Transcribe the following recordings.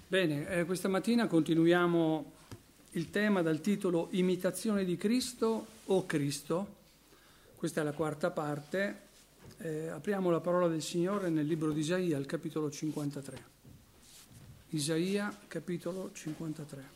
Bene, questa mattina continuiamo il tema dal titolo Imitazione di Cristo o Cristo. Questa è la quarta parte. Apriamo la parola del Signore nel libro di Isaia, al capitolo 53. Isaia, capitolo 53.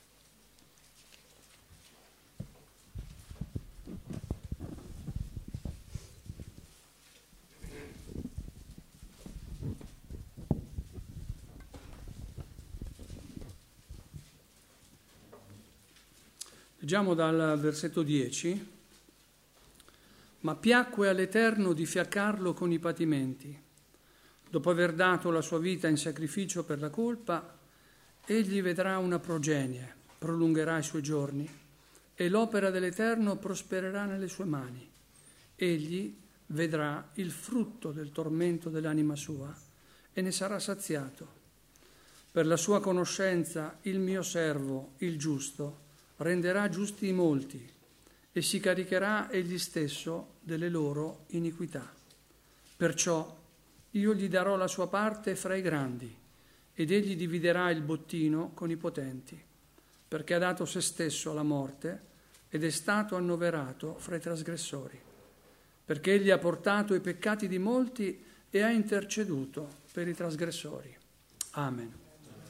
Leggiamo dal versetto 10. Ma piacque all'Eterno di fiaccarlo con i patimenti. Dopo aver dato la sua vita in sacrificio per la colpa, egli vedrà una progenie, prolungherà i suoi giorni, e l'opera dell'Eterno prospererà nelle sue mani. Egli vedrà il frutto del tormento dell'anima sua e ne sarà saziato. Per la sua conoscenza il mio servo, il giusto, renderà giusti i molti e si caricherà egli stesso delle loro iniquità. Perciò io gli darò la sua parte fra i grandi ed egli dividerà il bottino con i potenti, perché ha dato se stesso alla morte ed è stato annoverato fra i trasgressori, perché egli ha portato i peccati di molti e ha interceduto per i trasgressori. Amen.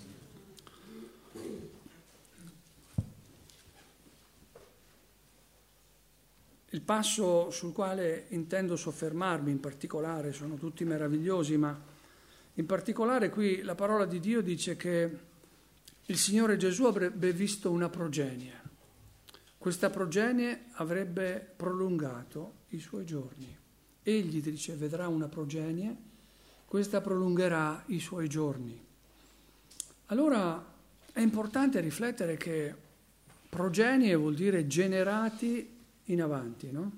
Il passo sul quale intendo soffermarmi in particolare, sono tutti meravigliosi, ma in particolare qui la parola di Dio dice che il Signore Gesù avrebbe visto una progenie. Questa progenie avrebbe prolungato i suoi giorni. Egli dice vedrà una progenie, questa prolungherà i suoi giorni. Allora è importante riflettere che progenie vuol dire generati in avanti, no?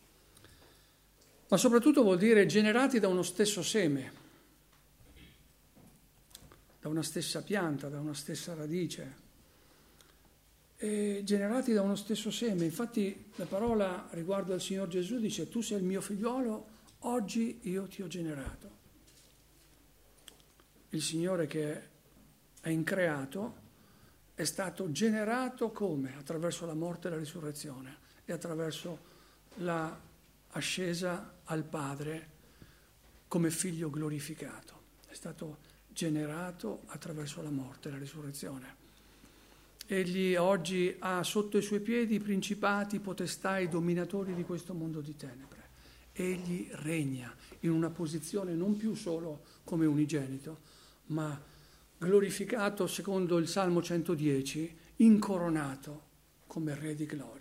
Ma soprattutto vuol dire generati da uno stesso seme, da una stessa pianta, da una stessa radice, e generati da uno stesso seme. Infatti la parola riguardo al Signor Gesù dice: tu sei il mio figliolo, oggi io ti ho generato. Il Signore che è increato è stato generato come? Attraverso la morte e la risurrezione e attraverso la ascesa al Padre come figlio glorificato. È stato generato attraverso la morte e la risurrezione. Egli oggi ha sotto i suoi piedi i principati, potestà e dominatori di questo mondo di tenebre. Egli regna in una posizione non più solo come unigenito, ma glorificato secondo il Salmo 110, incoronato come Re di gloria.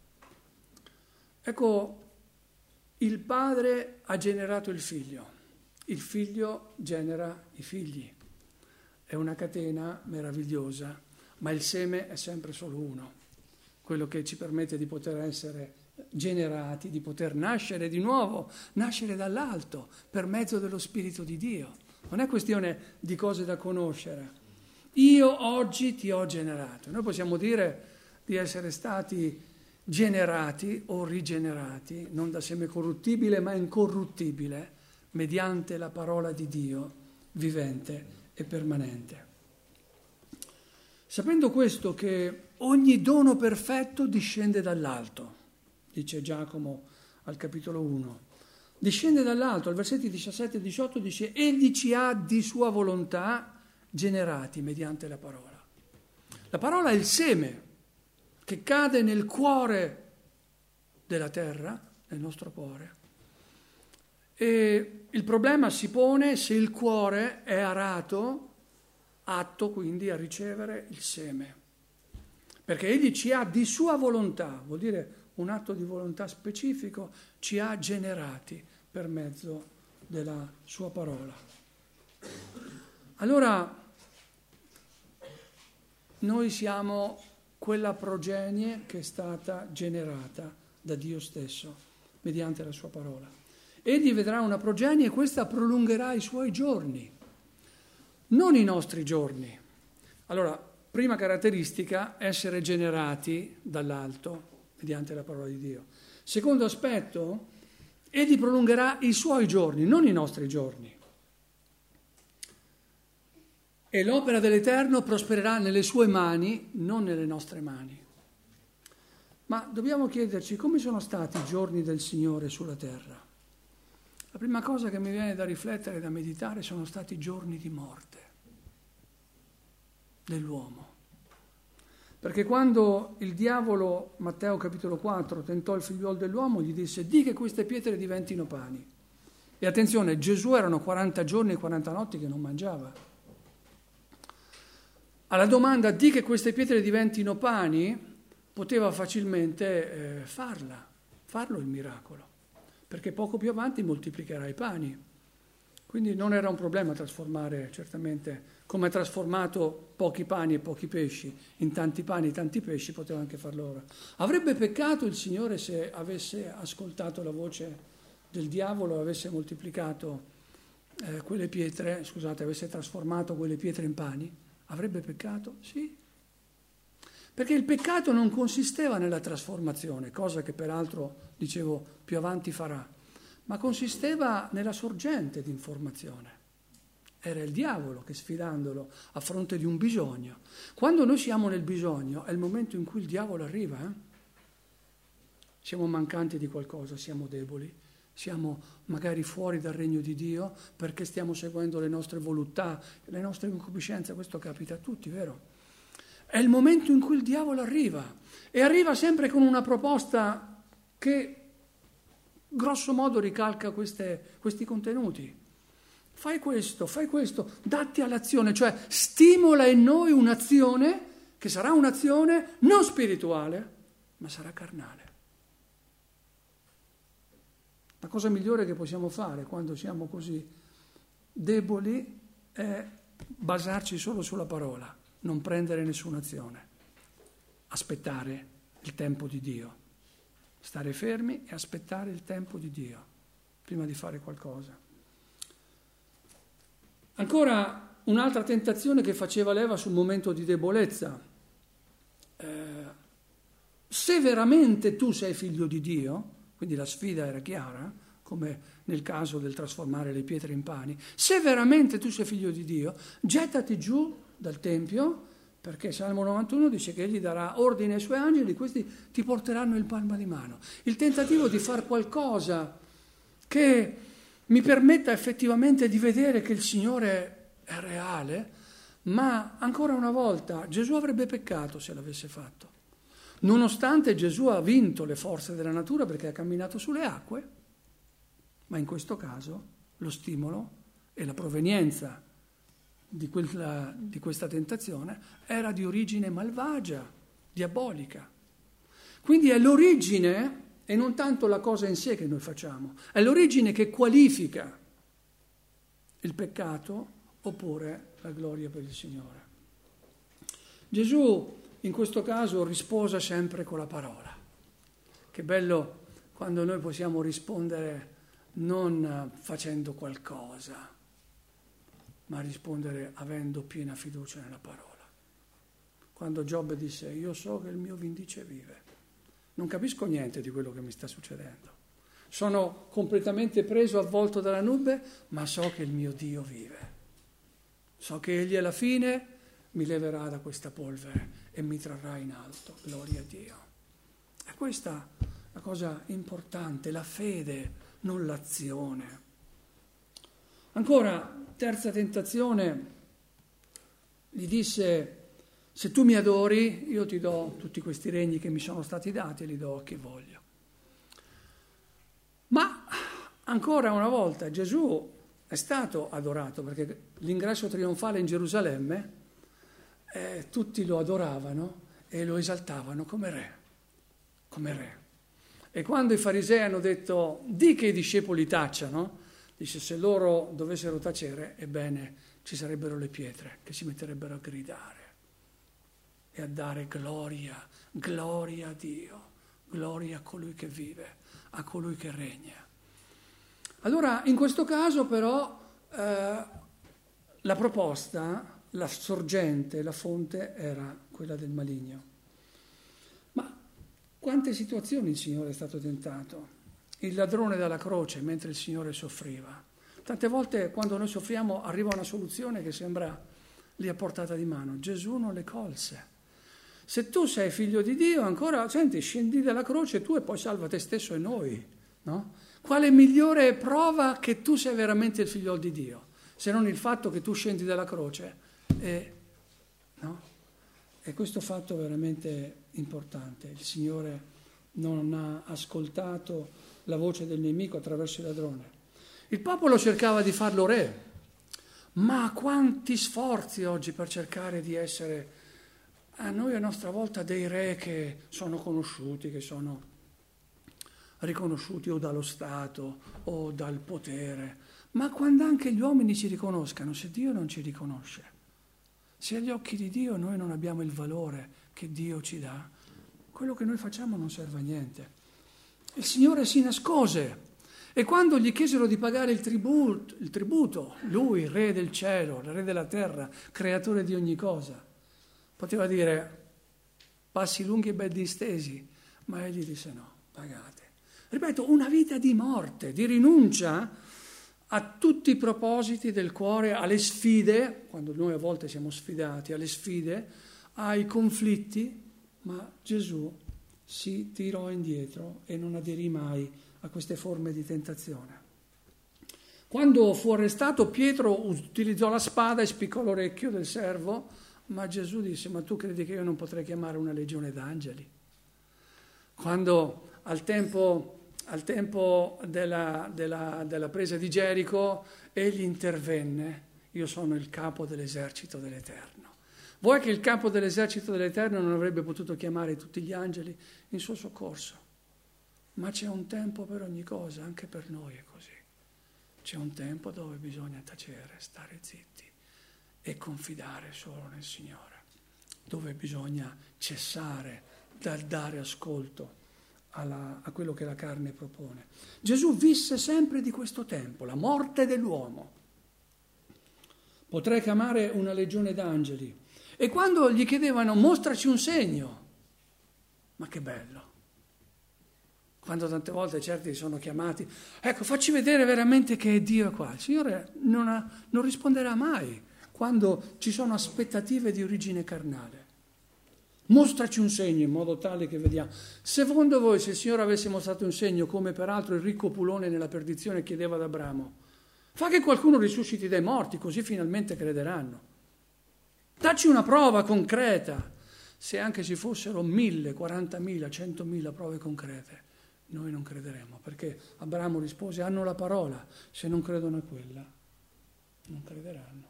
Ecco, il Padre ha generato il Figlio genera i figli. È una catena meravigliosa, ma il seme è sempre solo uno, quello che ci permette di poter essere generati, di poter nascere di nuovo, nascere dall'alto per mezzo dello Spirito di Dio. Non è questione di cose da conoscere. Io oggi ti ho generato. Noi possiamo dire di essere stati generati o rigenerati, non da seme corruttibile ma incorruttibile, mediante la parola di Dio vivente e permanente. Sapendo questo, che ogni dono perfetto discende dall'alto, dice Giacomo al capitolo 1, discende dall'alto, al versetti 17 e 18 dice: egli ci ha di sua volontà generati mediante la parola. La parola è il seme che cade nel cuore della terra, nel nostro cuore. E il problema si pone se il cuore è arato, atto quindi a ricevere il seme. Perché egli ci ha di sua volontà, vuol dire un atto di volontà specifico, ci ha generati per mezzo della sua parola. Allora, noi siamo quella progenie che è stata generata da Dio stesso mediante la sua parola. Egli vedrà una progenie e questa prolungherà i suoi giorni, non i nostri giorni. Allora, prima caratteristica, essere generati dall'alto mediante la parola di Dio. Secondo aspetto, egli prolungherà i suoi giorni, non i nostri giorni. e l'opera dell'Eterno prospererà nelle sue mani, non nelle nostre mani. Ma dobbiamo chiederci come sono stati i giorni del Signore sulla terra. La prima cosa che mi viene da riflettere e da meditare sono stati i giorni di morte dell'uomo. Perché quando il diavolo, Matteo capitolo 4, tentò il figliuolo dell'uomo, gli disse: di che queste pietre diventino pani. E attenzione, Gesù erano 40 giorni e 40 notti che non mangiava. Alla domanda di che queste pietre diventino pani, poteva facilmente farlo il miracolo, perché poco più avanti moltiplicherà i pani. Quindi non era un problema trasformare, certamente, come ha trasformato pochi pani e pochi pesci in tanti pani e tanti pesci, poteva anche farlo ora. Avrebbe peccato il Signore se avesse ascoltato la voce del diavolo, avesse moltiplicato quelle pietre, avesse trasformato quelle pietre in pani? Avrebbe peccato? Sì. Perché il peccato non consisteva nella trasformazione, cosa che peraltro, dicevo, più avanti farà, ma consisteva nella sorgente di informazione. Era il diavolo che, sfidandolo a fronte di un bisogno. Quando noi siamo nel bisogno è il momento in cui il diavolo arriva. Siamo mancanti di qualcosa, siamo deboli, siamo magari fuori dal regno di Dio perché stiamo seguendo le nostre voluttà, le nostre concupiscenze, questo capita a tutti, vero? È il momento in cui il diavolo arriva e arriva sempre con una proposta che grosso modo ricalca questi contenuti. Fai questo, datti all'azione, cioè stimola in noi un'azione che sarà un'azione non spirituale, ma sarà carnale. La cosa migliore che possiamo fare quando siamo così deboli è basarci solo sulla parola, non prendere nessuna azione, aspettare il tempo di Dio, stare fermi e aspettare il tempo di Dio prima di fare qualcosa. Ancora un'altra tentazione che faceva leva sul momento di debolezza. Se veramente tu sei figlio di Dio, quindi la sfida era chiara, come nel caso del trasformare le pietre in pani, se veramente tu sei figlio di Dio, gettati giù dal Tempio, perché Salmo 91 dice che egli darà ordine ai suoi angeli, questi ti porteranno il palma di mano. Il tentativo di far qualcosa che mi permetta effettivamente di vedere che il Signore è reale, ma ancora una volta Gesù avrebbe peccato se l'avesse fatto. Nonostante Gesù ha vinto le forze della natura perché ha camminato sulle acque, ma in questo caso lo stimolo e la provenienza di questa tentazione era di origine malvagia, diabolica. Quindi è l'origine e non tanto la cosa in sé che noi facciamo, è l'origine che qualifica il peccato oppure la gloria per il Signore. Gesù in questo caso risposa sempre con la parola. Che bello quando noi possiamo rispondere non facendo qualcosa, ma rispondere avendo piena fiducia nella parola. Quando Giobbe disse: io so che il mio vindice vive, non capisco niente di quello che mi sta succedendo, sono completamente preso, avvolto dalla nube, ma so che il mio Dio vive, so che Egli alla fine mi leverà da questa polvere e mi trarrà in alto, gloria a Dio. E questa è la cosa importante, la fede, non l'azione. Ancora, terza tentazione, gli disse: se tu mi adori, io ti do tutti questi regni che mi sono stati dati e li do a chi voglio. Ma ancora una volta Gesù è stato adorato, perché l'ingresso trionfale in Gerusalemme tutti lo adoravano e lo esaltavano come re. E quando i farisei hanno detto: di che i discepoli tacciano, dice: se loro dovessero tacere, ebbene ci sarebbero le pietre che si metterebbero a gridare e a dare gloria a Dio, gloria a colui che vive, a colui che regna. Allora, in questo caso però la proposta, la sorgente, la fonte era quella del maligno. Ma quante situazioni il Signore è stato tentato? Il ladrone dalla croce mentre il Signore soffriva. Tante volte quando noi soffriamo arriva una soluzione che sembra lì a portata di mano. Gesù non le colse. Se tu sei figlio di Dio, ancora, senti, scendi dalla croce tu e poi salva te stesso e noi, no? Quale migliore prova che tu sei veramente il figlio di Dio, se non il fatto che tu scendi dalla croce? No? E questo fatto è veramente importante. Il Signore non ha ascoltato la voce del nemico attraverso il ladrone. Il popolo cercava di farlo re, ma quanti sforzi oggi per cercare di essere a noi a nostra volta dei re che sono conosciuti, che sono riconosciuti o dallo Stato o dal potere, ma quando anche gli uomini ci riconoscano, se Dio non ci riconosce, se agli occhi di Dio noi non abbiamo il valore che Dio ci dà, quello che noi facciamo non serve a niente. Il Signore si nascose e quando gli chiesero di pagare il tributo, lui, il re del cielo, il re della terra, creatore di ogni cosa, poteva dire passi lunghi e ben distesi, ma egli disse no, pagate. Ripeto, una vita di morte, di rinuncia a tutti i propositi del cuore, alle sfide, quando noi a volte siamo sfidati, alle sfide, ai conflitti, ma Gesù si tirò indietro e non aderì mai a queste forme di tentazione. Quando fu arrestato, Pietro utilizzò la spada e spiccò l'orecchio del servo, ma Gesù disse, ma tu credi che io non potrei chiamare una legione d'angeli? Quando al tempo della presa di Gerico, egli intervenne, io sono il capo dell'esercito dell'Eterno. Vuoi che il capo dell'esercito dell'Eterno non avrebbe potuto chiamare tutti gli angeli in suo soccorso? Ma c'è un tempo per ogni cosa, anche per noi è così. C'è un tempo dove bisogna tacere, stare zitti e confidare solo nel Signore, dove bisogna cessare dal dare ascolto a quello che la carne propone. Gesù visse sempre di questo tempo, la morte dell'uomo. Potrei chiamare una legione d'angeli. E quando gli chiedevano mostraci un segno, ma che bello. Quando tante volte certi sono chiamati, ecco, facci vedere veramente che Dio è qua. Il Signore non risponderà mai quando ci sono aspettative di origine carnale. Mostraci un segno in modo tale che vediamo. Secondo voi, se il Signore avesse mostrato un segno, come peraltro il ricco Pulone nella perdizione chiedeva ad Abramo, fa che qualcuno risusciti dai morti, così finalmente crederanno. Dacci una prova concreta. Se anche ci fossero 1.000, 40.000, 100.000 prove concrete, noi non crederemo, perché Abramo rispose, hanno la parola, se non credono a quella, non crederanno.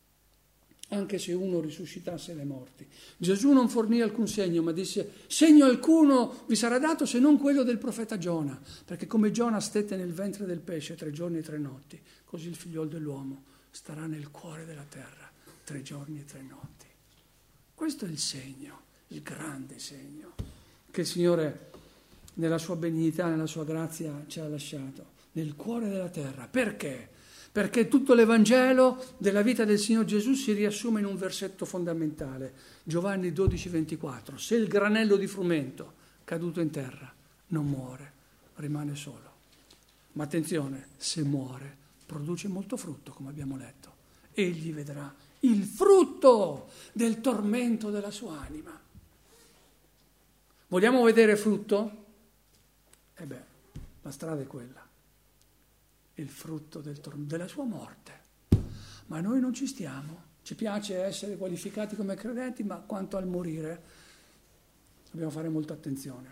Anche se uno risuscitasse dai morti. Gesù non fornì alcun segno, ma disse, segno alcuno vi sarà dato se non quello del profeta Giona, perché come Giona stette nel ventre del pesce 3 giorni e 3 notti, così il figliol dell'uomo starà nel cuore della terra 3 giorni e 3 notti. Questo è il segno, il grande segno, che il Signore nella sua benignità, nella sua grazia ci ha lasciato, nel cuore della terra. Perché? Perché tutto l'Evangelo della vita del Signore Gesù si riassume in un versetto fondamentale, Giovanni 12,24. Se il granello di frumento caduto in terra non muore, rimane solo. Ma attenzione, se muore, produce molto frutto, come abbiamo letto. Egli vedrà il frutto del tormento della sua anima. Vogliamo vedere frutto? La strada è quella. Il frutto della sua morte. Ma noi non ci stiamo. Ci piace essere qualificati come credenti, ma quanto al morire dobbiamo fare molta attenzione.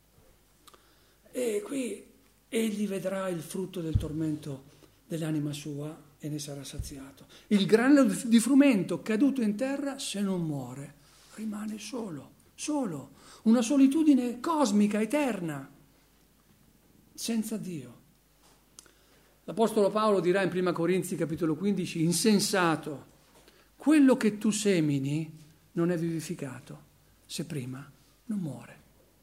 E qui egli vedrà il frutto del tormento dell'anima sua e ne sarà saziato. Il granello di frumento caduto in terra, se non muore, rimane solo. Una solitudine cosmica, eterna, senza Dio. L'Apostolo Paolo dirà in 1 Corinzi capitolo 15, insensato, quello che tu semini non è vivificato se prima non muore.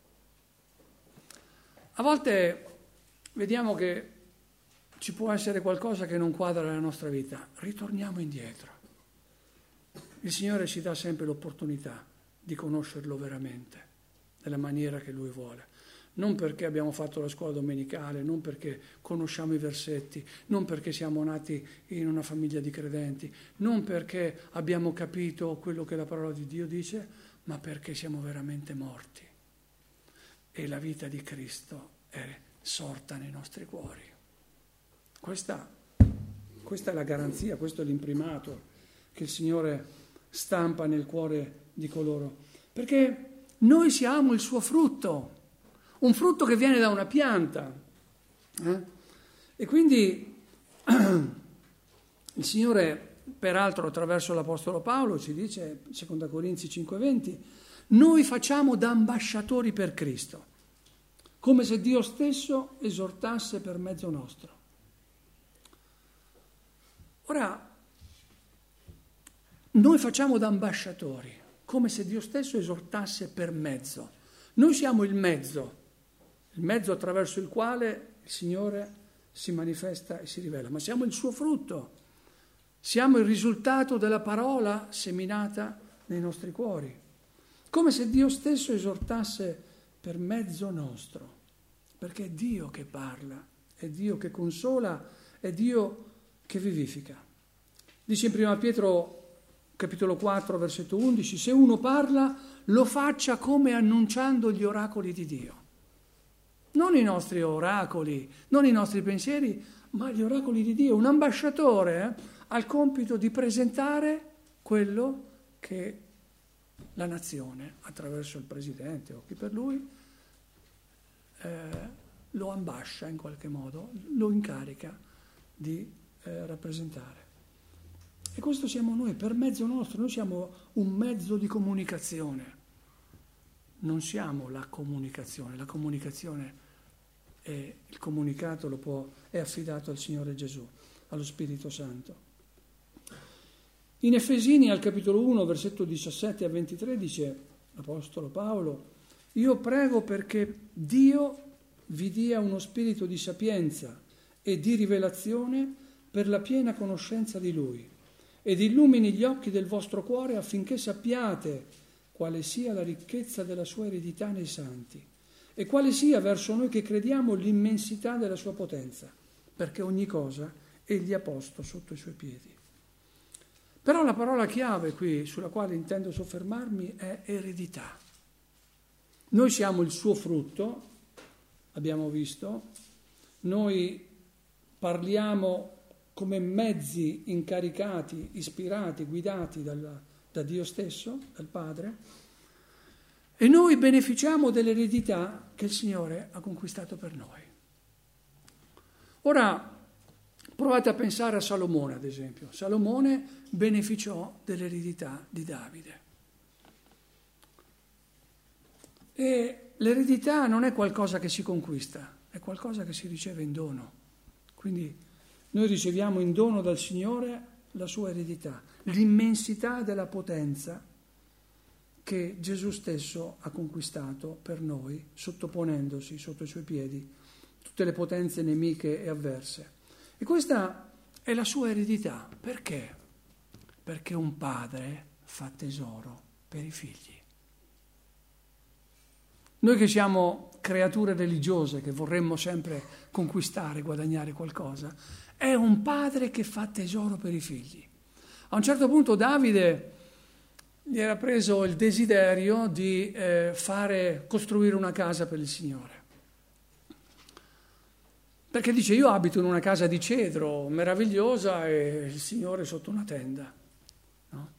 A volte vediamo che ci può essere qualcosa che non quadra la nostra vita, ritorniamo indietro. Il Signore ci dà sempre l'opportunità di conoscerlo veramente, nella maniera che Lui vuole. non perché abbiamo fatto la scuola domenicale, non perché conosciamo i versetti, non perché siamo nati in una famiglia di credenti, non perché abbiamo capito quello che la parola di Dio dice, ma perché siamo veramente morti e la vita di Cristo è sorta nei nostri cuori. Questa è la garanzia, questo è l'imprimato che il Signore stampa nel cuore di coloro, perché noi siamo il suo frutto, un frutto che viene da una pianta. E quindi il Signore, peraltro attraverso l'Apostolo Paolo, ci dice, 2 Corinzi 5,20, noi facciamo da ambasciatori per Cristo, come se Dio stesso esortasse per mezzo nostro. Ora, noi facciamo da ambasciatori, come se Dio stesso esortasse per mezzo. Noi siamo il mezzo attraverso il quale il Signore si manifesta e si rivela, ma siamo il suo frutto, siamo il risultato della parola seminata nei nostri cuori, come se Dio stesso esortasse per mezzo nostro, perché è Dio che parla, è Dio che consola, è Dio che vivifica. Dice in 1 Pietro capitolo 4 versetto 11, se uno parla lo faccia come annunciando gli oracoli di Dio. Non i nostri oracoli, non i nostri pensieri, ma gli oracoli di Dio. Un ambasciatore ha il compito di presentare quello che la nazione, attraverso il presidente o chi per lui, lo ambascia in qualche modo, lo incarica di rappresentare. E questo siamo noi, per mezzo nostro, noi siamo un mezzo di comunicazione. Non siamo la comunicazione è il comunicato è affidato al Signore Gesù, allo Spirito Santo. In Efesini al capitolo 1, versetto 17 a 23 dice l'Apostolo Paolo, io prego perché Dio vi dia uno spirito di sapienza e di rivelazione per la piena conoscenza di Lui ed illumini gli occhi del vostro cuore affinché sappiate quale sia la ricchezza della sua eredità nei santi e quale sia verso noi che crediamo l'immensità della sua potenza, perché ogni cosa egli ha posto sotto i suoi piedi. Però la parola chiave qui, sulla quale intendo soffermarmi, è eredità. Noi siamo il suo frutto, abbiamo visto, noi parliamo come mezzi incaricati, ispirati, guidati da Dio stesso, dal Padre, e noi beneficiamo dell'eredità che il Signore ha conquistato per noi. Ora, provate a pensare a Salomone, ad esempio. Salomone beneficiò dell'eredità di Davide. E l'eredità non è qualcosa che si conquista, è qualcosa che si riceve in dono. Quindi noi riceviamo in dono dal Signore la sua eredità, l'immensità della potenza che Gesù stesso ha conquistato per noi, sottoponendosi sotto i suoi piedi tutte le potenze nemiche e avverse. E questa è la sua eredità. Perché? Perché un padre fa tesoro per i figli. Noi che siamo creature religiose, che vorremmo sempre conquistare, guadagnare qualcosa, è un padre che fa tesoro per i figli. A un certo punto Davide gli era preso il desiderio di costruire una casa per il Signore. Perché dice, io abito in una casa di cedro meravigliosa e il Signore sotto una tenda. No?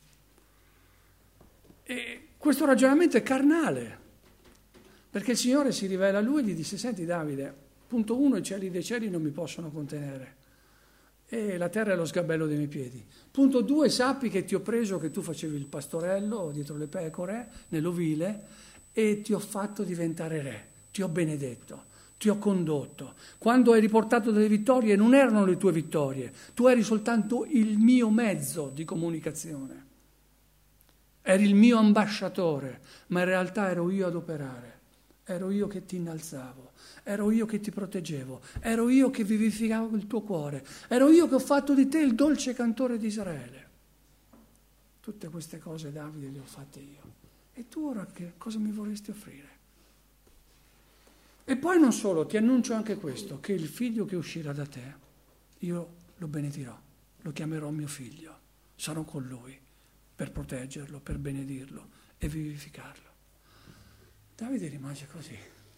E questo ragionamento è carnale, perché il Signore si rivela a lui e gli disse, senti Davide, punto 1, i cieli dei cieli non mi possono contenere e la terra è lo sgabello dei miei piedi. Punto 2, sappi che ti ho preso, che tu facevi il pastorello dietro le pecore, nell'ovile, e ti ho fatto diventare re, ti ho benedetto, ti ho condotto. Quando hai riportato delle vittorie non erano le tue vittorie, tu eri soltanto il mio mezzo di comunicazione, eri il mio ambasciatore, ma in realtà ero io ad operare, ero io che ti innalzavo, ero io che ti proteggevo, ero io che vivificavo il tuo cuore, ero io che ho fatto di te il dolce cantore di Israele. Tutte queste cose, Davide, le ho fatte io. E tu ora che cosa mi vorresti offrire? E poi non solo, ti annuncio anche questo, che il figlio che uscirà da te, io lo benedirò, lo chiamerò mio figlio, sarò con lui per proteggerlo, per benedirlo e vivificarlo. Davide rimase così.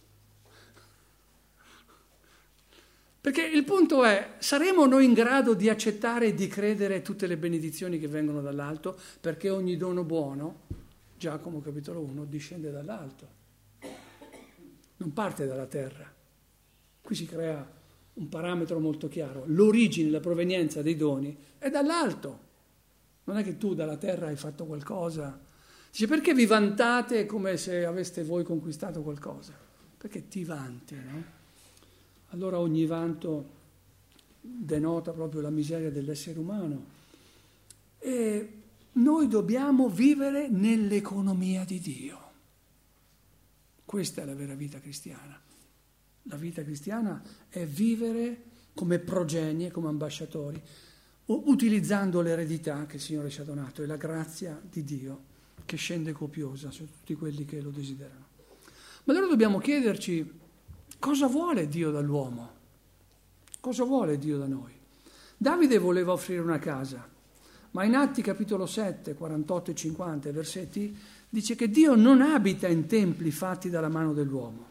Perché il punto è, saremo noi in grado di accettare e di credere tutte le benedizioni che vengono dall'alto, perché ogni dono buono, Giacomo capitolo 1, discende dall'alto, non parte dalla terra. Qui si crea un parametro molto chiaro, l'origine, la provenienza dei doni è dall'alto, non è che tu dalla terra hai fatto qualcosa. Dice, perché vi vantate come se aveste voi conquistato qualcosa? Perché ti vanti, no? Allora ogni vanto denota proprio la miseria dell'essere umano. E noi dobbiamo vivere nell'economia di Dio. Questa è la vera vita cristiana. La vita cristiana è vivere come progenie, come ambasciatori, utilizzando l'eredità che il Signore ci ha donato e la grazia di Dio che scende copiosa su tutti quelli che lo desiderano. Ma allora dobbiamo chiederci: cosa vuole Dio dall'uomo? Cosa vuole Dio da noi? Davide voleva offrire una casa, ma in Atti capitolo 7, 48 e 50 versetti dice che Dio non abita in templi fatti dalla mano dell'uomo.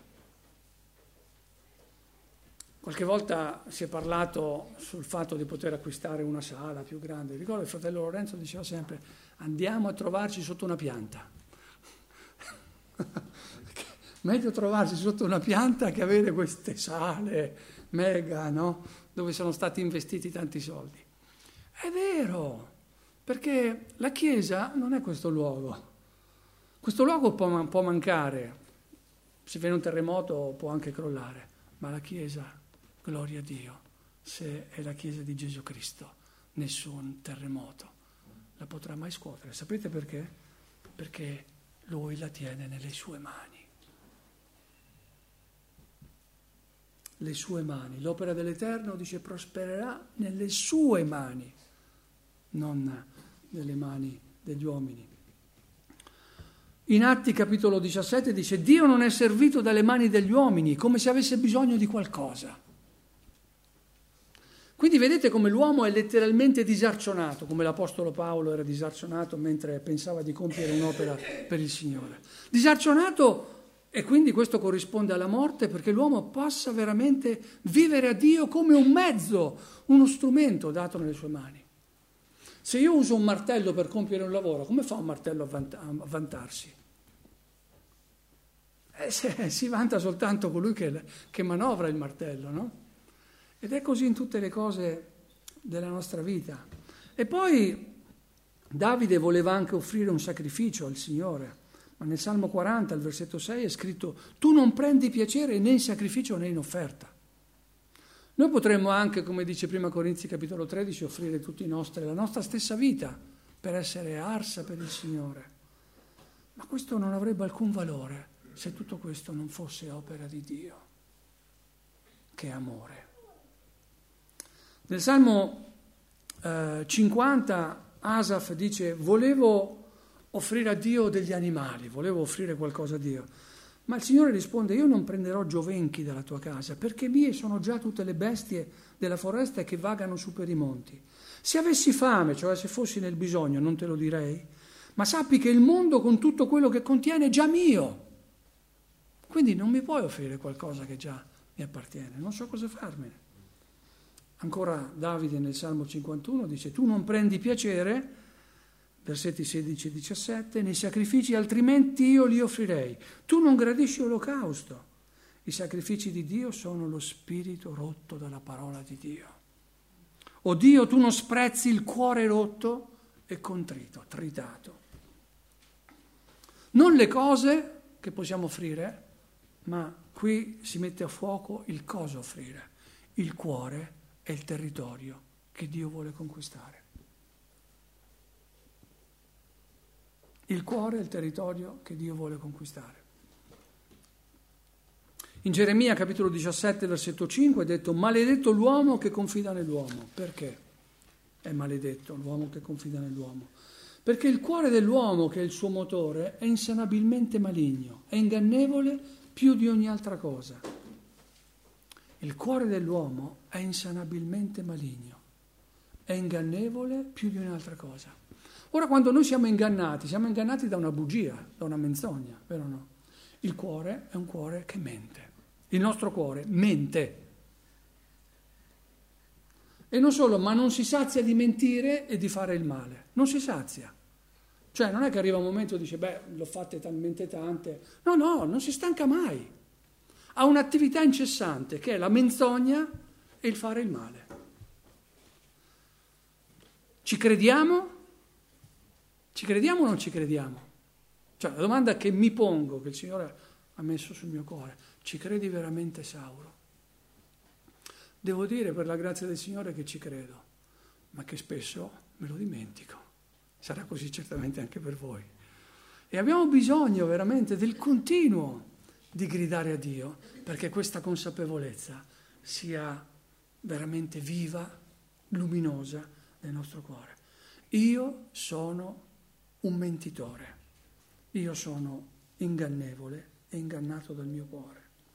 Qualche volta si è parlato sul fatto di poter acquistare una sala più grande. Ricordo il fratello Lorenzo diceva sempre: andiamo a trovarci sotto una pianta. Meglio trovarsi sotto una pianta che avere queste sale mega, no? Dove sono stati investiti tanti soldi. È vero, perché la Chiesa non è questo luogo. Questo luogo può mancare, se viene un terremoto può anche crollare, ma la Chiesa, gloria a Dio, se è la Chiesa di Gesù Cristo, nessun terremoto la potrà mai scuotere. Sapete perché? Perché Lui la tiene nelle sue mani. Le sue mani. L'opera dell'Eterno, dice, prospererà nelle sue mani, non nelle mani degli uomini. In Atti capitolo 17 dice: Dio non è servito dalle mani degli uomini, come se avesse bisogno di qualcosa. Quindi vedete come l'uomo è letteralmente disarcionato, come l'Apostolo Paolo era disarcionato mentre pensava di compiere un'opera per il Signore. Disarcionato. E quindi questo corrisponde alla morte, perché l'uomo possa veramente vivere a Dio come un mezzo, uno strumento dato nelle sue mani. Se io uso un martello per compiere un lavoro, come fa un martello a vantarsi? Si vanta soltanto colui che manovra il martello, no? Ed è così in tutte le cose della nostra vita. E poi Davide voleva anche offrire un sacrificio al Signore. Ma nel Salmo 40, al versetto 6, è scritto: tu non prendi piacere né in sacrificio né in offerta. Noi potremmo anche, come dice prima Corinzi capitolo 13, offrire tutti la nostra stessa vita per essere arsa per il Signore. Ma questo non avrebbe alcun valore se tutto questo non fosse opera di Dio, che è amore. Nel Salmo 50 Asaf dice: volevo offrire a Dio degli animali, volevo offrire qualcosa a Dio. Ma il Signore risponde: io non prenderò giovenchi dalla tua casa, perché mie sono già tutte le bestie della foresta che vagano su per i monti. Se avessi fame, cioè se fossi nel bisogno, non te lo direi, ma sappi che il mondo con tutto quello che contiene è già mio. Quindi non mi puoi offrire qualcosa che già mi appartiene, non so cosa farmene. Ancora Davide nel Salmo 51 dice: tu non prendi piacere, versetti 16 e 17, nei sacrifici, altrimenti io li offrirei. Tu non gradisci olocausto. I sacrifici di Dio sono lo spirito rotto dalla parola di Dio. O Dio, tu non sprezzi il cuore rotto e contrito, tritato. Non le cose che possiamo offrire, ma qui si mette a fuoco il cosa offrire, il cuore e il territorio che Dio vuole conquistare. Il cuore è il territorio che Dio vuole conquistare. In Geremia capitolo 17 versetto 5 è detto: maledetto l'uomo che confida nell'uomo. Perché è maledetto l'uomo che confida nell'uomo? Perché il cuore dell'uomo, che è il suo motore, è insanabilmente maligno, è ingannevole più di ogni altra cosa. Il cuore dell'uomo è insanabilmente maligno, è ingannevole più di un'altra cosa. Ora, quando noi siamo ingannati da una bugia, da una menzogna, vero o no? Il cuore è un cuore che mente. Il nostro cuore mente. E non solo, ma non si sazia di mentire e di fare il male. Non si sazia. Cioè, non è che arriva un momento e dice, l'ho fatte talmente tante. No, non si stanca mai. Ha un'attività incessante che è la menzogna e il fare il male. Ci crediamo? Ci crediamo o non ci crediamo? Cioè, la domanda che mi pongo, che il Signore ha messo sul mio cuore, ci credi veramente, Saulo? Devo dire, per la grazia del Signore, che ci credo, ma che spesso me lo dimentico. Sarà così certamente anche per voi. E abbiamo bisogno veramente del continuo di gridare a Dio, perché questa consapevolezza sia veramente viva, luminosa nel nostro cuore. Io sono un mentitore, io sono ingannevole e ingannato dal mio cuore.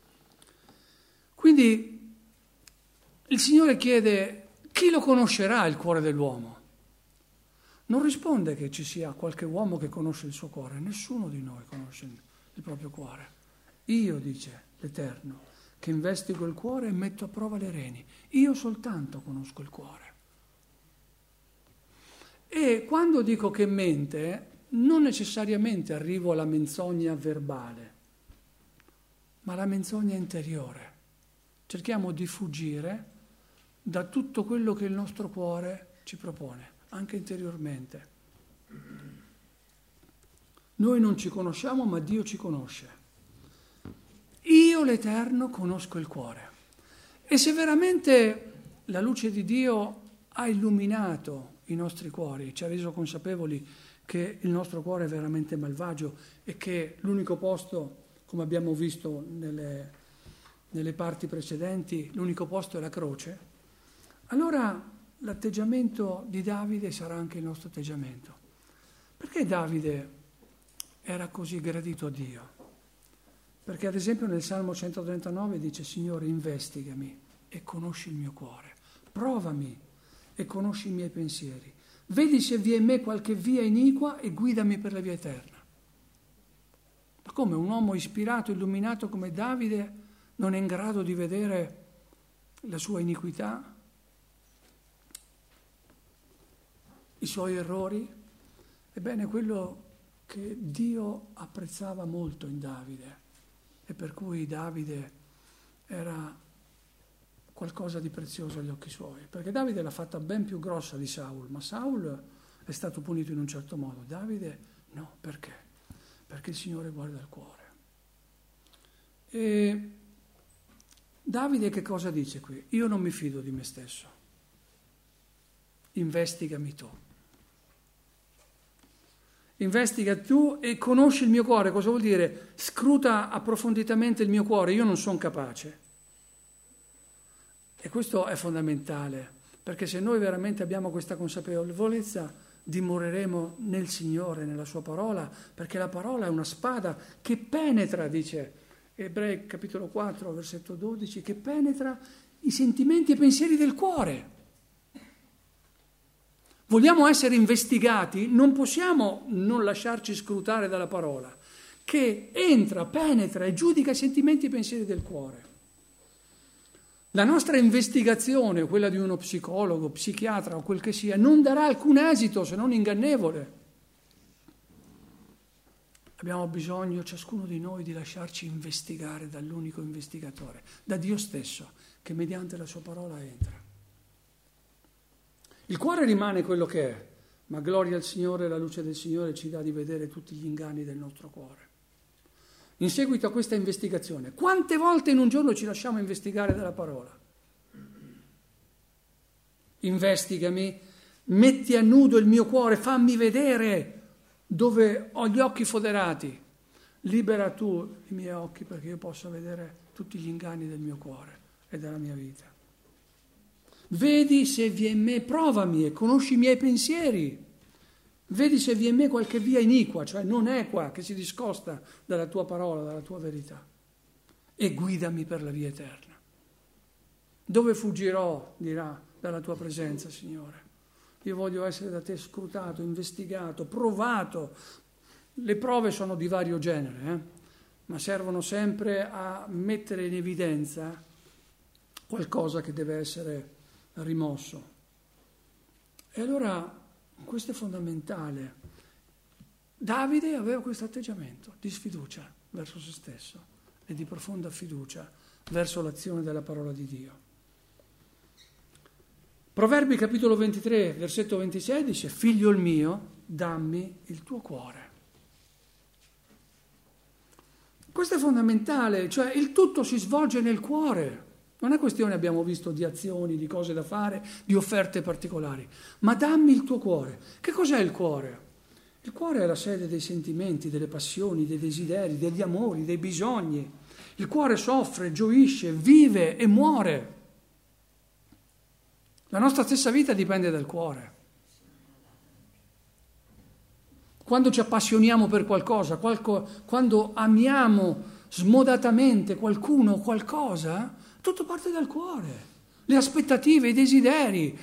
Quindi il Signore chiede: chi lo conoscerà il cuore dell'uomo? Non risponde che ci sia qualche uomo che conosce il suo cuore, nessuno di noi conosce il proprio cuore. Io, dice l'Eterno, che investigo il cuore e metto a prova le reni. Io soltanto conosco il cuore. E quando dico che mente, non necessariamente arrivo alla menzogna verbale, ma alla menzogna interiore. Cerchiamo di fuggire da tutto quello che il nostro cuore ci propone, anche interiormente. Noi non ci conosciamo, ma Dio ci conosce. Io, l'Eterno, conosco il cuore. E se veramente la luce di Dio ha illuminato i nostri cuori, ci ha reso consapevoli che il nostro cuore è veramente malvagio e che l'unico posto, come abbiamo visto nelle parti precedenti, l'unico posto è la croce, allora l'atteggiamento di Davide sarà anche il nostro atteggiamento. Perché Davide era così gradito a Dio? Perché ad esempio nel Salmo 139 dice: Signore, investigami e conosci il mio cuore, provami e conosci i miei pensieri, vedi se vi è in me qualche via iniqua e guidami per la via eterna. Ma come un uomo ispirato, illuminato come Davide non è in grado di vedere la sua iniquità, i suoi errori? Ebbene, quello che Dio apprezzava molto in Davide e per cui Davide era qualcosa di prezioso agli occhi suoi, perché Davide l'ha fatta ben più grossa di Saul, ma Saul è stato punito in un certo modo, Davide no. Perché? Perché il Signore guarda il cuore. E Davide che cosa dice qui? Io non mi fido di me stesso, investigami tu. Investiga tu e conosci il mio cuore. Cosa vuol dire? Scruta approfonditamente il mio cuore, io non sono capace. E questo è fondamentale, perché se noi veramente abbiamo questa consapevolezza, dimoreremo nel Signore, nella sua parola, perché la parola è una spada che penetra, dice Ebrei capitolo 4, versetto 12, che penetra i sentimenti e i pensieri del cuore. Vogliamo essere investigati, non possiamo non lasciarci scrutare dalla parola, che entra, penetra e giudica i sentimenti e i pensieri del cuore. La nostra investigazione, quella di uno psicologo, psichiatra o quel che sia, non darà alcun esito se non ingannevole. Abbiamo bisogno, ciascuno di noi, di lasciarci investigare dall'unico investigatore, da Dio stesso, che mediante la sua parola entra. Il cuore rimane quello che è, ma gloria al Signore, la luce del Signore ci dà di vedere tutti gli inganni del nostro cuore. In seguito a questa investigazione, quante volte in un giorno ci lasciamo investigare dalla parola? Investigami, metti a nudo il mio cuore, fammi vedere dove ho gli occhi foderati. Libera tu i miei occhi perché io possa vedere tutti gli inganni del mio cuore e della mia vita. Vedi se vi è in me, provami e conosci i miei pensieri. Vedi se vi è in me qualche via iniqua, cioè non equa, che si discosta dalla tua parola, dalla tua verità. E guidami per la via eterna. Dove fuggirò, dirà, dalla tua presenza, Signore? Io voglio essere da te scrutato, investigato, provato. Le prove sono di vario genere, ma servono sempre a mettere in evidenza qualcosa che deve essere rimosso. E allora questo è fondamentale. Davide aveva questo atteggiamento di sfiducia verso se stesso e di profonda fiducia verso l'azione della parola di Dio. Proverbi capitolo 23, versetto 26 dice: figliol mio, dammi il tuo cuore. Questo è fondamentale, cioè il tutto si svolge nel cuore. Non è questione, abbiamo visto, di azioni, di cose da fare, di offerte particolari, ma dammi il tuo cuore. Che cos'è il cuore? Il cuore è la sede dei sentimenti, delle passioni, dei desideri, degli amori, dei bisogni. Il cuore soffre, gioisce, vive e muore. La nostra stessa vita dipende dal cuore. Quando ci appassioniamo per qualcosa, quando amiamo smodatamente qualcuno o qualcosa, tutto parte dal cuore. Le aspettative, i desideri,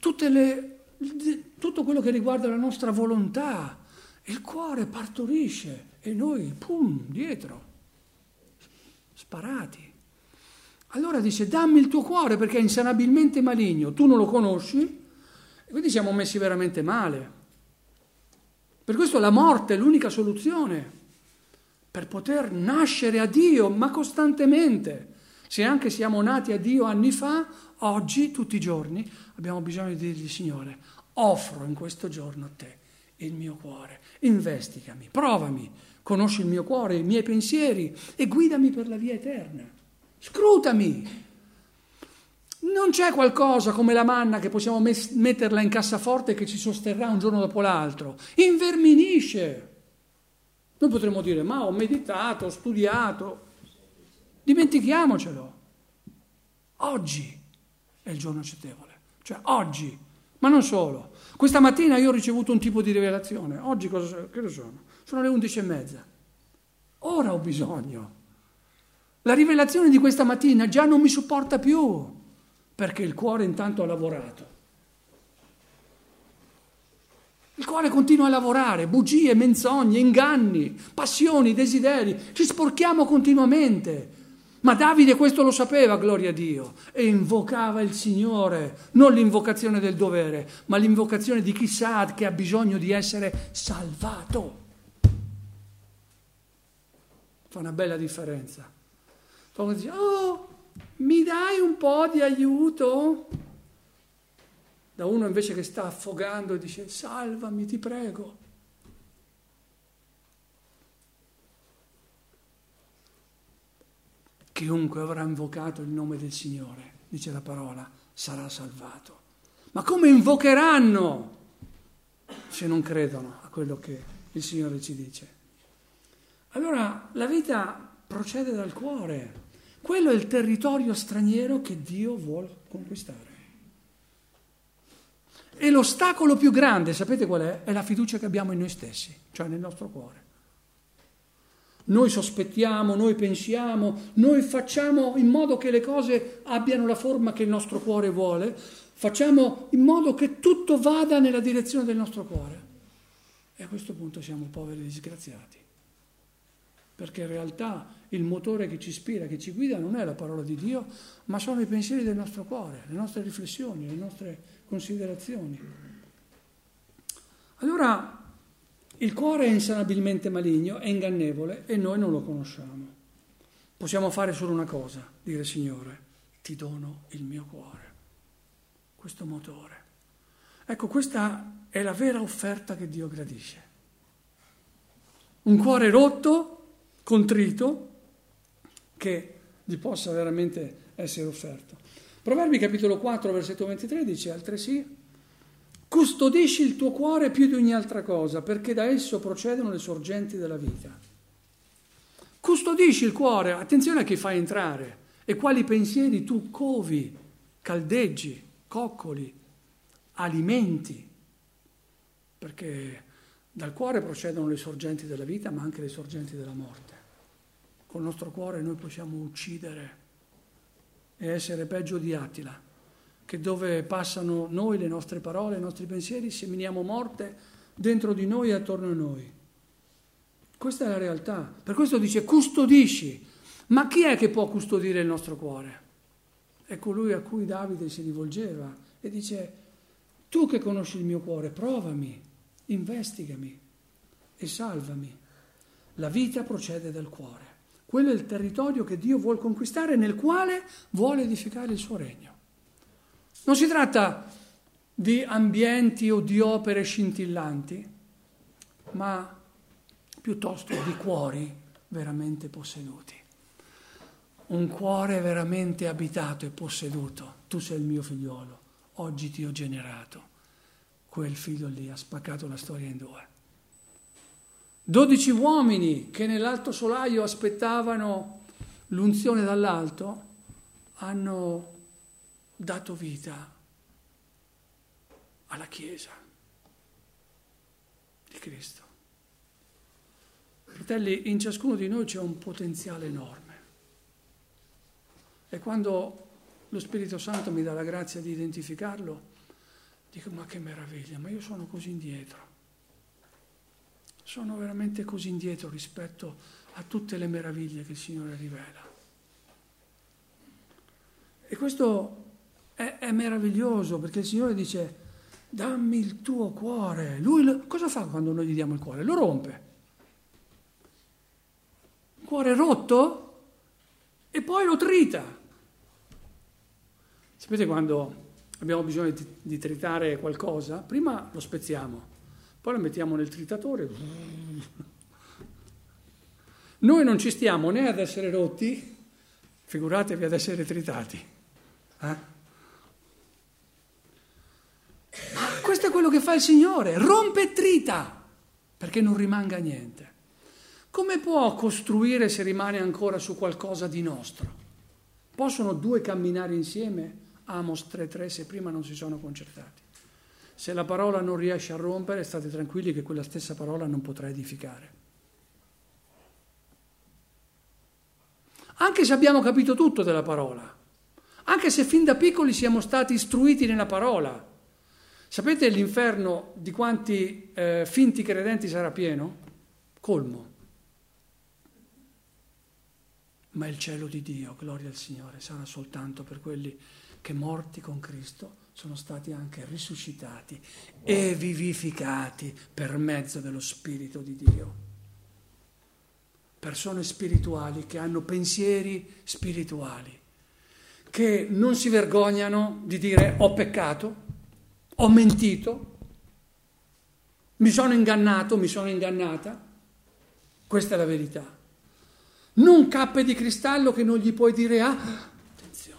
tutto quello che riguarda la nostra volontà. Il cuore partorisce e noi, pum, dietro, sparati. Allora dice: dammi il tuo cuore perché è insanabilmente maligno, tu non lo conosci, e quindi siamo messi veramente male. Per questo la morte è l'unica soluzione per poter nascere a Dio, ma costantemente. Se anche siamo nati a Dio anni fa, oggi, tutti i giorni, abbiamo bisogno di dirgli: Signore, offro in questo giorno a te il mio cuore, investigami, provami, conosci il mio cuore, i miei pensieri e guidami per la via eterna. Scrutami. Non c'è qualcosa come la manna che possiamo metterla in cassaforte e che ci sosterrà un giorno dopo l'altro. Inverminisce. Noi potremmo dire: ma ho meditato, ho studiato. Dimentichiamocelo. Oggi è il giorno accettevole. Cioè oggi. Ma non solo. Questa mattina io ho ricevuto un tipo di rivelazione. Oggi che sono? Sono le 11:30. Ora ho bisogno. La rivelazione di questa mattina già non mi supporta più, perché il cuore intanto ha lavorato. Il cuore continua a lavorare, bugie, menzogne, inganni, passioni, desideri, ci sporchiamo continuamente. Ma Davide questo lo sapeva, gloria a Dio, e invocava il Signore, non l'invocazione del dovere, ma l'invocazione di chi sa che ha bisogno di essere salvato. Fa una bella differenza. Quando dice: oh, mi dai un po' di aiuto? Da uno invece che sta affogando e dice: salvami, ti prego. Chiunque avrà invocato il nome del Signore, dice la parola, sarà salvato. Ma come invocheranno se non credono a quello che il Signore ci dice? Allora la vita procede dal cuore. Quello è il territorio straniero che Dio vuole conquistare. E l'ostacolo più grande, sapete qual è? È la fiducia che abbiamo in noi stessi, cioè nel nostro cuore. Noi sospettiamo, noi pensiamo, noi facciamo in modo che le cose abbiano la forma che il nostro cuore vuole, facciamo in modo che tutto vada nella direzione del nostro cuore. E a questo punto siamo poveri disgraziati. Perché in realtà il motore che ci ispira, che ci guida, non è la parola di Dio, ma sono i pensieri del nostro cuore, le nostre riflessioni, le nostre considerazioni. Allora, il cuore è insanabilmente maligno, è ingannevole e noi non lo conosciamo. Possiamo fare solo una cosa: dire: Signore, ti dono il mio cuore, questo motore. Ecco, questa è la vera offerta che Dio gradisce. Un cuore rotto, contrito, che gli possa veramente essere offerto. Proverbi capitolo 4, versetto 23 dice altresì: custodisci il tuo cuore più di ogni altra cosa, perché da esso procedono le sorgenti della vita. Custodisci il cuore, attenzione a chi fai entrare e quali pensieri tu covi, caldeggi, coccoli, alimenti, perché dal cuore procedono le sorgenti della vita, ma anche le sorgenti della morte. Col nostro cuore noi possiamo uccidere è essere peggio di Attila, che dove passano noi, le nostre parole, i nostri pensieri, seminiamo morte dentro di noi e attorno a noi. Questa è la realtà. Per questo dice custodisci. Ma chi è che può custodire il nostro cuore? È colui a cui Davide si rivolgeva e dice: tu che conosci il mio cuore, provami, investigami e salvami. La vita procede dal cuore. Quello è il territorio che Dio vuole conquistare, nel quale vuole edificare il suo regno. Non si tratta di ambienti o di opere scintillanti, ma piuttosto di cuori veramente posseduti. Un cuore veramente abitato e posseduto. Tu sei il mio figliolo, oggi ti ho generato. Quel figlio lì ha spaccato la storia in due. 12 uomini che nell'alto solaio aspettavano l'unzione dall'alto hanno dato vita alla Chiesa di Cristo. Fratelli, in ciascuno di noi c'è un potenziale enorme. E quando lo Spirito Santo mi dà la grazia di identificarlo, dico: ma che meraviglia, ma io sono così indietro. Sono veramente così indietro rispetto a tutte le meraviglie che il Signore rivela. E questo è meraviglioso, perché il Signore dice: dammi il tuo cuore. Lui cosa fa quando noi gli diamo il cuore? Lo rompe. Il cuore rotto e poi lo trita. Sapete, quando abbiamo bisogno di tritare qualcosa, prima lo spezziamo, poi lo mettiamo nel tritatore. Noi non ci stiamo né ad essere rotti, figuratevi ad essere tritati. Ma questo è quello che fa il Signore, rompe e trita, perché non rimanga niente. Come può costruire se rimane ancora su qualcosa di nostro? Possono due camminare insieme? Amos 3:3, se prima non si sono concertati. Se la parola non riesce a rompere, state tranquilli che quella stessa parola non potrà edificare. Anche se abbiamo capito tutto della parola, anche se fin da piccoli siamo stati istruiti nella parola. Sapete l'inferno di quanti finti credenti sarà pieno? Colmo. Ma il cielo di Dio, gloria al Signore, sarà soltanto per quelli che morti con Cristo sono stati anche risuscitati e vivificati per mezzo dello Spirito di Dio. Persone spirituali che hanno pensieri spirituali, che non si vergognano di dire: ho peccato, ho mentito, mi sono ingannato, mi sono ingannata. Questa è la verità. Non cappe di cristallo che non gli puoi dire: attenzione,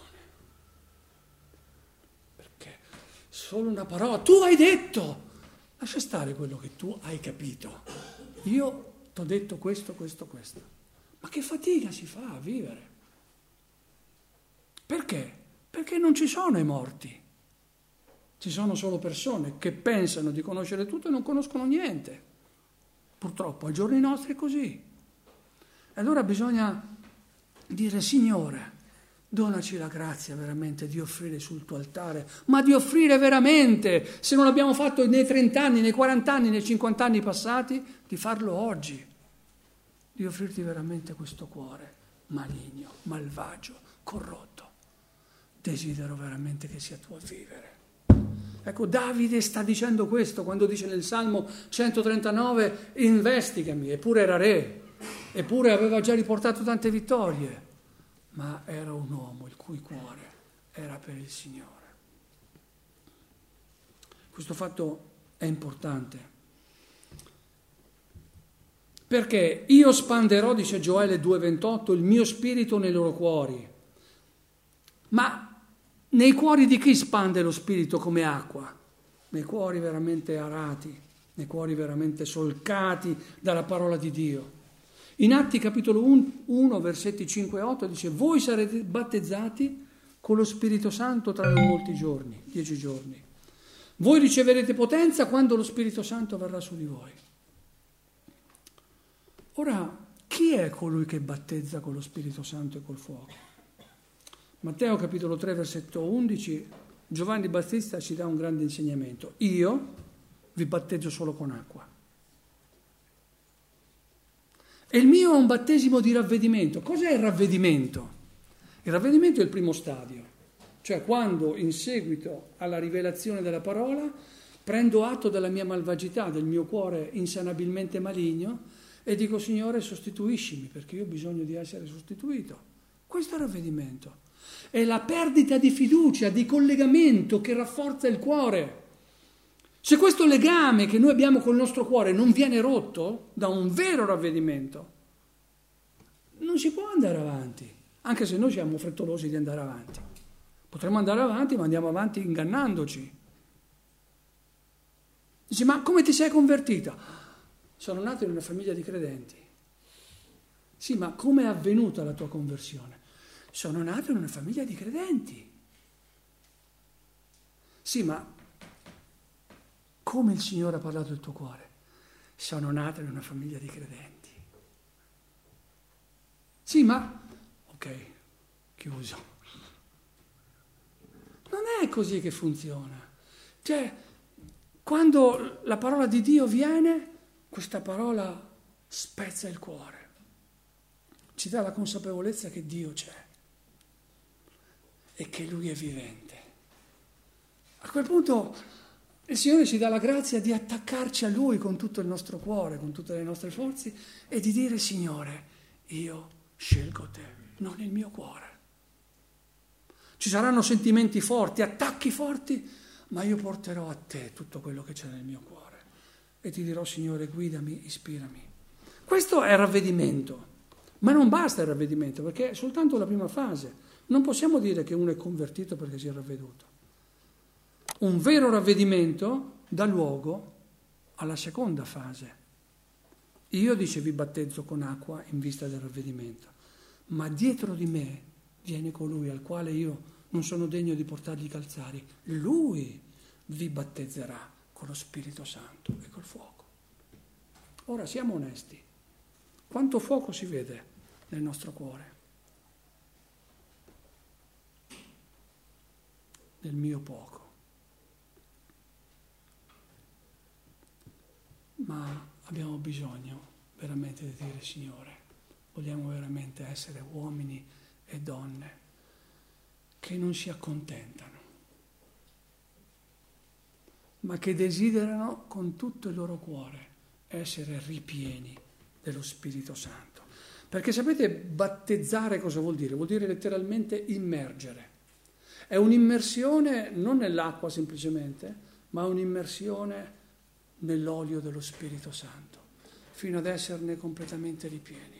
perché solo una parola, tu hai detto, lascia stare quello che tu hai capito. Io ti ho detto questo. Ma che fatica si fa a vivere? Perché? Perché non ci sono i morti. Ci sono solo persone che pensano di conoscere tutto e non conoscono niente. Purtroppo ai giorni nostri è così. Allora bisogna dire: Signore, donaci la grazia veramente di offrire sul tuo altare, ma di offrire veramente, se non l'abbiamo fatto nei 30 anni, nei 40 anni, nei 50 anni passati, di farlo oggi, di offrirti veramente questo cuore maligno, malvagio, corrotto. Desidero veramente che sia tuo vivere. Ecco, Davide sta dicendo questo quando dice nel Salmo 139: investigami, eppure era re. Eppure aveva già riportato tante vittorie, ma era un uomo il cui cuore era per il Signore. Questo fatto è importante, perché io spanderò, dice Gioele 2,28, il mio spirito nei loro cuori. Ma nei cuori di chi spande lo spirito come acqua? Nei cuori veramente arati, nei cuori veramente solcati dalla parola di Dio. In Atti capitolo 1, versetti 5 e 8 dice: voi sarete battezzati con lo Spirito Santo tra non molti giorni, 10 giorni. Voi riceverete potenza quando lo Spirito Santo verrà su di voi. Ora, chi è colui che battezza con lo Spirito Santo e col fuoco? Matteo capitolo 3 versetto 11, Giovanni Battista ci dà un grande insegnamento. Io vi battezzo solo con acqua. E il mio è un battesimo di ravvedimento. Cos'è il ravvedimento? Il ravvedimento è il primo stadio, cioè quando in seguito alla rivelazione della parola prendo atto della mia malvagità, del mio cuore insanabilmente maligno e dico: Signore, sostituiscimi, perché io ho bisogno di essere sostituito. Questo è il ravvedimento. È la perdita di fiducia, di collegamento che rafforza il cuore. Se questo legame che noi abbiamo col nostro cuore non viene rotto da un vero ravvedimento, non si può andare avanti, anche se noi siamo frettolosi di andare avanti. Potremmo andare avanti, ma andiamo avanti ingannandoci. Dici: ma come ti sei convertita? Sono nato in una famiglia di credenti. Sì, ma come è avvenuta la tua conversione? Sono nato in una famiglia di credenti. Sì, ma come il Signore ha parlato del tuo cuore? Sono nato in una famiglia di credenti. Sì, ma... Ok, chiuso. Non è così che funziona. Cioè, quando la parola di Dio viene, questa parola spezza il cuore. Ci dà la consapevolezza che Dio c'è e che Lui è vivente. A quel punto il Signore ci dà la grazia di attaccarci a Lui con tutto il nostro cuore, con tutte le nostre forze e di dire: Signore, io scelgo te, non il mio cuore. Ci saranno sentimenti forti, attacchi forti, ma io porterò a te tutto quello che c'è nel mio cuore e ti dirò: Signore, guidami, ispirami. Questo è il ravvedimento, ma non basta il ravvedimento, perché è soltanto la prima fase. Non possiamo dire che uno è convertito perché si è ravveduto. Un vero ravvedimento dà luogo alla seconda fase. Io, dice, vi battezzo con acqua in vista del ravvedimento, ma dietro di me viene colui al quale io non sono degno di portargli i calzari. Lui vi battezzerà con lo Spirito Santo e col fuoco. Ora siamo onesti. Quanto fuoco si vede nel nostro cuore? Nel mio poco. Ma abbiamo bisogno veramente di dire: Signore, vogliamo veramente essere uomini e donne che non si accontentano, ma che desiderano con tutto il loro cuore essere ripieni dello Spirito Santo. Perché sapete, battezzare cosa vuol dire? Vuol dire letteralmente immergere. È un'immersione non nell'acqua semplicemente, ma un'immersione nell'olio dello Spirito Santo, fino ad esserne completamente ripieni.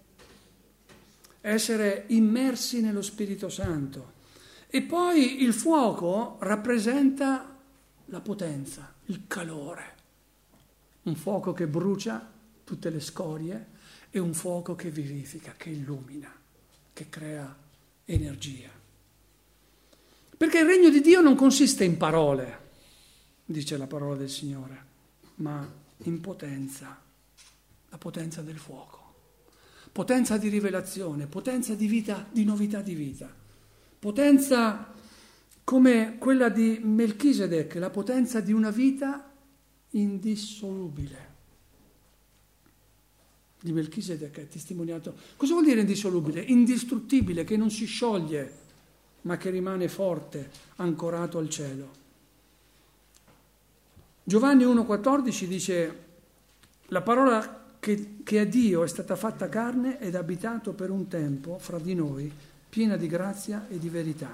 Essere immersi nello Spirito Santo. E poi il fuoco rappresenta la potenza, il calore. Un fuoco che brucia tutte le scorie e un fuoco che vivifica, che illumina, che crea energia. Perché il regno di Dio non consiste in parole, dice la parola del Signore, ma in potenza, la potenza del fuoco, potenza di rivelazione, potenza di vita, di novità di vita, potenza come quella di Melchisedec, la potenza di una vita indissolubile. Di Melchisedec è testimoniato. Cosa vuol dire indissolubile? Indistruttibile, che non si scioglie, ma che rimane forte, ancorato al cielo. Giovanni 1,14 dice: la parola che è Dio è stata fatta carne ed ha abitato per un tempo fra di noi, piena di grazia e di verità.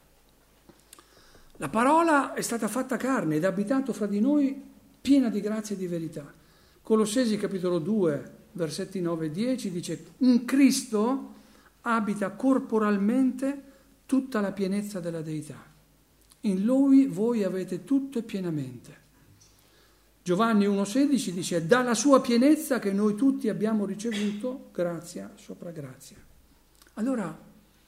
La parola è stata fatta carne ed ha abitato fra di noi, piena di grazia e di verità. Colossesi capitolo 2, versetti 9 e 10 dice: in Cristo abita corporalmente tutta la pienezza della Deità. In Lui voi avete tutto e pienamente. Giovanni 1,16 dice: dalla sua pienezza che noi tutti abbiamo ricevuto grazia sopra grazia. Allora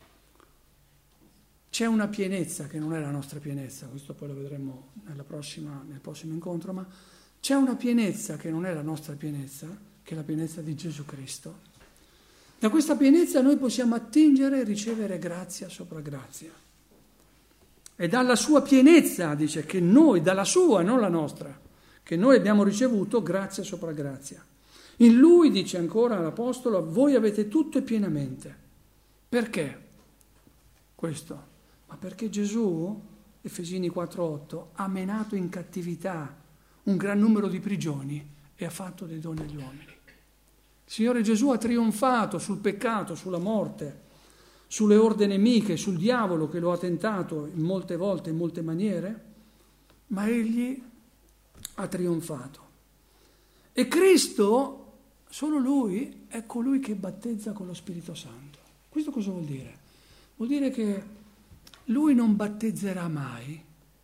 c'è una pienezza che non è la nostra pienezza, questo poi lo vedremo nel prossimo incontro, ma c'è una pienezza che non è la nostra pienezza, che è la pienezza di Gesù Cristo, Da questa pienezza noi possiamo attingere e ricevere grazia sopra grazia. E dalla sua pienezza, dice, che noi, dalla sua, non la nostra, che noi abbiamo ricevuto grazia sopra grazia. In lui, dice ancora l'Apostolo, voi avete tutto e pienamente. Perché questo? Ma perché Gesù, Efesini 4,8, ha menato in cattività un gran numero di prigioni e ha fatto dei doni agli uomini. Il Signore Gesù ha trionfato sul peccato, sulla morte, sulle orde nemiche, sul diavolo che lo ha tentato in molte volte, in molte maniere, ma egli ha trionfato. E Cristo, solo Lui, è colui che battezza con lo Spirito Santo. Questo cosa vuol dire? Vuol dire che Lui non battezzerà mai,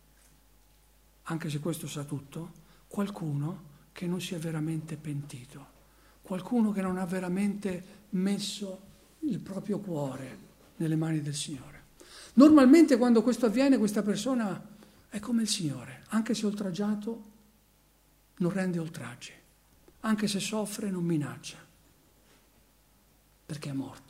anche se questo sa tutto, qualcuno che non sia veramente pentito, qualcuno che non ha veramente messo il proprio cuore nelle mani del Signore. Normalmente quando questo avviene, questa persona è come il Signore, anche se oltraggiato non rende oltraggi, anche se soffre non minaccia, perché è morto.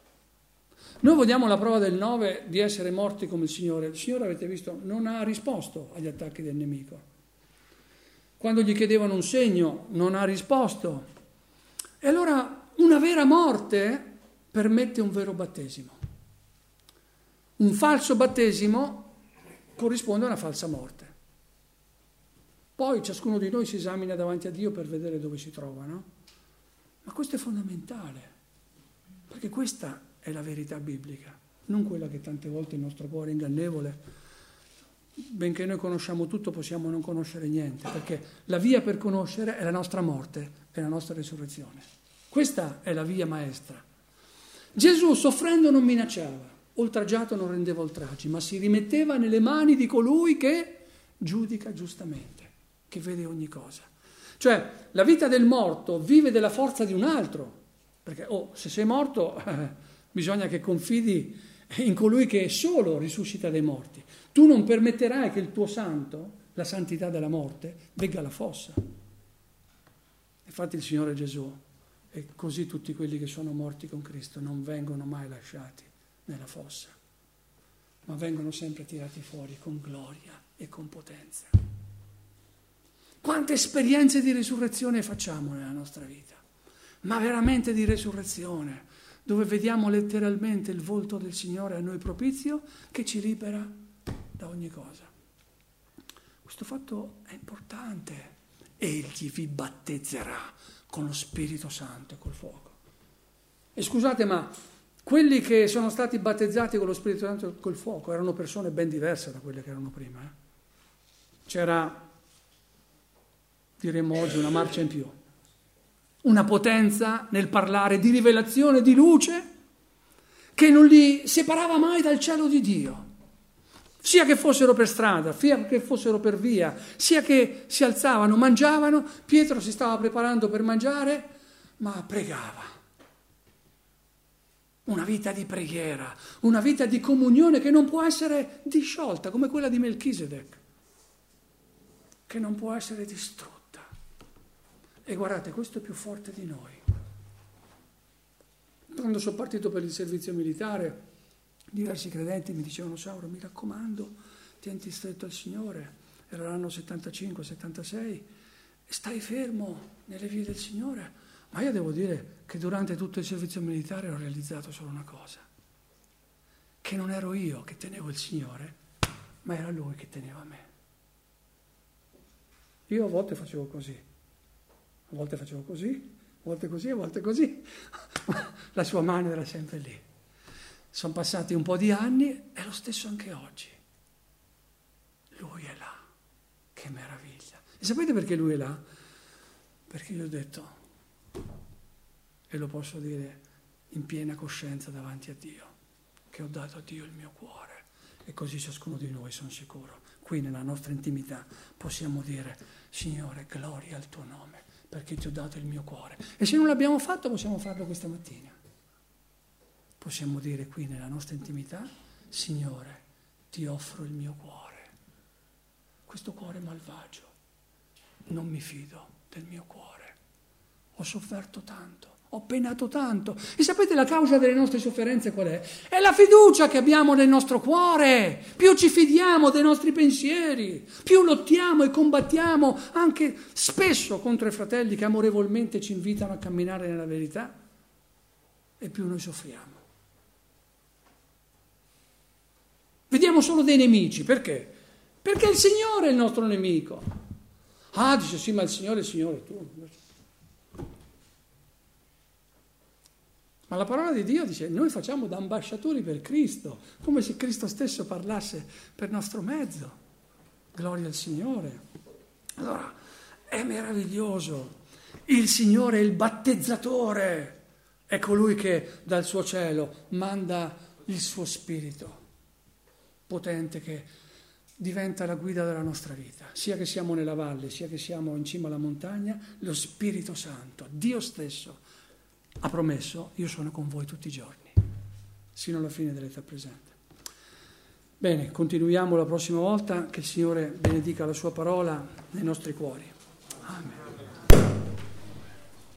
Noi vogliamo la prova del 9 di essere morti come il Signore. Il Signore, avete visto, non ha risposto agli attacchi del nemico. Quando gli chiedevano un segno, non ha risposto. E allora una vera morte permette un vero battesimo. Un falso battesimo corrisponde a una falsa morte. Poi ciascuno di noi si esamina davanti a Dio per vedere dove si trova, no? Ma questo è fondamentale, perché questa è la verità biblica, non quella che tante volte il nostro cuore è ingannevole. Benché noi conosciamo tutto, possiamo non conoscere niente, perché la via per conoscere è la nostra morte e la nostra risurrezione. Questa è la via maestra. Gesù, soffrendo, non minacciava, oltraggiato non rendeva oltraggi, ma si rimetteva nelle mani di colui che giudica giustamente, che vede ogni cosa. Cioè, la vita del morto vive della forza di un altro, perché se sei morto bisogna che confidi in colui che solo risuscita dai morti. Tu non permetterai che il tuo santo, la santità della morte, vegga alla fossa. Infatti il Signore Gesù, e così tutti quelli che sono morti con Cristo, non vengono mai lasciati nella fossa, ma vengono sempre tirati fuori con gloria e con potenza. Quante esperienze di risurrezione facciamo nella nostra vita, ma veramente di risurrezione, dove vediamo letteralmente il volto del Signore a noi propizio che ci libera da ogni cosa. Questo fatto è importante. Egli vi battezzerà con lo Spirito Santo e col fuoco. E scusate, ma quelli che sono stati battezzati con lo Spirito Santo e col fuoco erano persone ben diverse da quelle che erano prima. C'era, diremmo oggi, una marcia in più. Una potenza nel parlare di rivelazione, di luce, che non li separava mai dal cielo di Dio. Sia che fossero per strada, sia che fossero per via, sia che si alzavano, mangiavano, Pietro si stava preparando per mangiare, ma pregava. Una vita di preghiera, una vita di comunione che non può essere disciolta, come quella di Melchisedec, che non può essere distrutta. E guardate, questo è più forte di noi. Quando sono partito per il servizio militare, diversi credenti mi dicevano: Sauro, mi raccomando, tienti stretto al Signore. Era l'anno 75-76, stai fermo nelle vie del Signore. Ma io devo dire che durante tutto il servizio militare ho realizzato solo una cosa: che non ero io che tenevo il Signore, ma era Lui che teneva me. Io a volte facevo così, a volte facevo così, a volte così, a volte così. La sua mano era sempre lì. Sono passati un po' di anni, è lo stesso anche oggi. Lui è là, che meraviglia. E sapete perché Lui è là? Perché io ho detto, e lo posso dire in piena coscienza davanti a Dio, che ho dato a Dio il mio cuore. E così ciascuno di noi, sono sicuro, qui nella nostra intimità possiamo dire: Signore, gloria al tuo nome, perché ti ho dato il mio cuore. E se non l'abbiamo fatto, possiamo farlo questa mattina. Possiamo dire qui nella nostra intimità: Signore, ti offro il mio cuore. Questo cuore malvagio, non mi fido del mio cuore, ho sofferto tanto, ho penato tanto. E sapete la causa delle nostre sofferenze qual è? È la fiducia che abbiamo nel nostro cuore. Più ci fidiamo dei nostri pensieri, più lottiamo e combattiamo anche spesso contro i fratelli che amorevolmente ci invitano a camminare nella verità, e più noi soffriamo. Vediamo solo dei nemici, perché? Perché il Signore è il nostro nemico. Ah, dice sì, ma il Signore è il Signore, tu. Ma la parola di Dio dice, noi facciamo da ambasciatori per Cristo, come se Cristo stesso parlasse per nostro mezzo. Gloria al Signore. Allora, è meraviglioso. Il Signore è il battezzatore, è colui che dal suo cielo manda il suo Spirito potente che diventa la guida della nostra vita, sia che siamo nella valle, sia che siamo in cima alla montagna. Lo Spirito Santo, Dio stesso, ha promesso: io sono con voi tutti i giorni, sino alla fine dell'età presente. Bene, continuiamo la prossima volta, che il Signore benedica la sua parola nei nostri cuori. Amen.